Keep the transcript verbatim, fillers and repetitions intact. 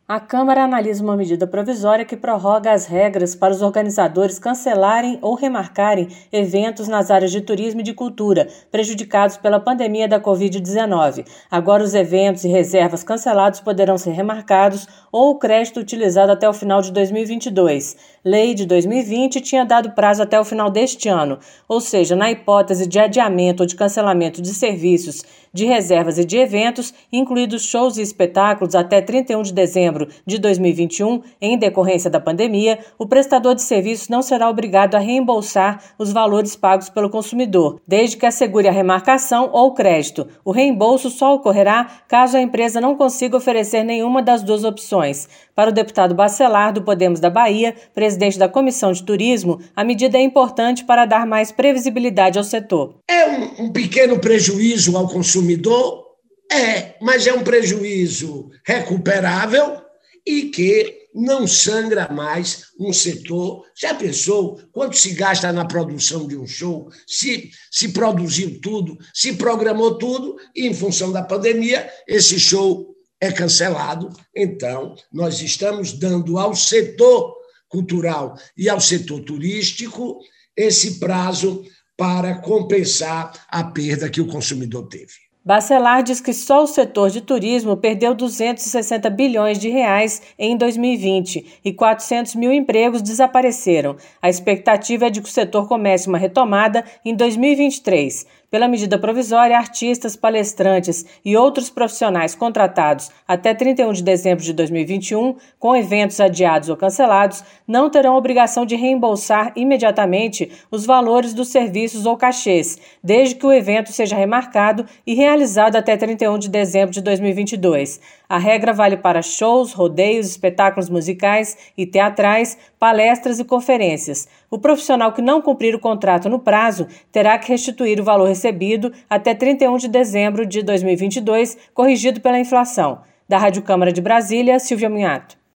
A Câmara analisa uma medida provisória que prorroga as regras para os organizadores cancelarem ou remarcarem eventos nas áreas de turismo e de cultura, prejudicados pela pandemia da covid dezenove. Agora, os eventos e reservas cancelados poderão ser remarcados ou o crédito utilizado até o final de dois mil e vinte e dois. Lei de dois mil e vinte tinha dado prazo até o final deste ano, ou seja, na hipótese de adiamento ou de cancelamento de serviços, de reservas e de eventos, incluídos shows e espetáculos até trinta e um de dezembro de dois mil e vinte e um, em decorrência da pandemia, o prestador de serviços não será obrigado a reembolsar os valores pagos pelo consumidor, desde que assegure a remarcação ou crédito. O reembolso só ocorrerá caso a empresa não consiga oferecer nenhuma das duas opções. Para o deputado Bacelar, do Podemos da Bahia, presidente da Comissão de Turismo, a medida é importante para dar mais previsibilidade ao setor. É um, um pequeno prejuízo ao consumidor? É, mas é um prejuízo recuperável e que não sangra mais um setor. Já pensou quanto se gasta na produção de um show? Se, se produziu tudo, se programou tudo e, em função da pandemia, esse show é cancelado. Então, nós estamos dando ao setor cultural e ao setor turístico esse prazo para compensar a perda que o consumidor teve. Bacelar diz que só o setor de turismo perdeu duzentos e sessenta bilhões de reais em dois mil e vinte e quatrocentos mil empregos desapareceram. A expectativa é de que o setor comece uma retomada em dois mil e vinte e três. Pela medida provisória, artistas, palestrantes e outros profissionais contratados até trinta e um de dezembro de dois mil e vinte e um, com eventos adiados ou cancelados, não terão obrigação de reembolsar imediatamente os valores dos serviços ou cachês, desde que o evento seja remarcado e realizado até trinta e um de dezembro de dois mil e vinte e dois. A regra vale para shows, rodeios, espetáculos musicais e teatrais, palestras e conferências. O profissional que não cumprir o contrato no prazo terá que restituir o valor recebido até trinta e um de dezembro de dois mil e vinte e dois, corrigido pela inflação. Da Rádio Câmara de Brasília, Silvia Munhato.